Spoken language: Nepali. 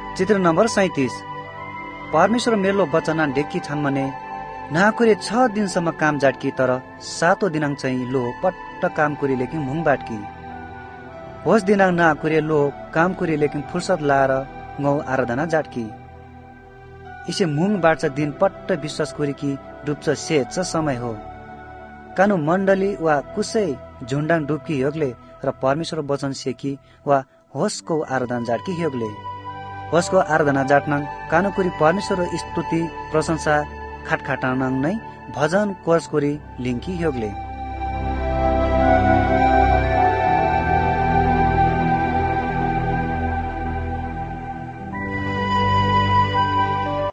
चित्र नंबर 37। परमेश्वर मेरो वचन ढेकी छन् भने नाकुरे 6 दिनसम्म काम जाटकी तर 7औं दिनाङ चाहिँ लो पट्ट काम कुरी लेकिन मुङ बाटकी। होस दिनाङ नाकुरे लो काम कुरी लेकिन फुर्सद लाएर गौ आराधना जाटकी। इसे मुङ बाट्छ दिन पट्ट विश्वास कुरी की डुब्छ सेच समय हो। कानु मण्डली वा कुसै झुन्डाङ डुब्की योगले र परमेश्वर वचन सेकी वा होसको आराधना जाटकी योगले। होसको आराधना जाट्नाङ कानुकुरी परमेश्वर स्तुति प्रशंसा खाटखाटानाङ नै भजन कोर्स कोरी लिङ्की योगले।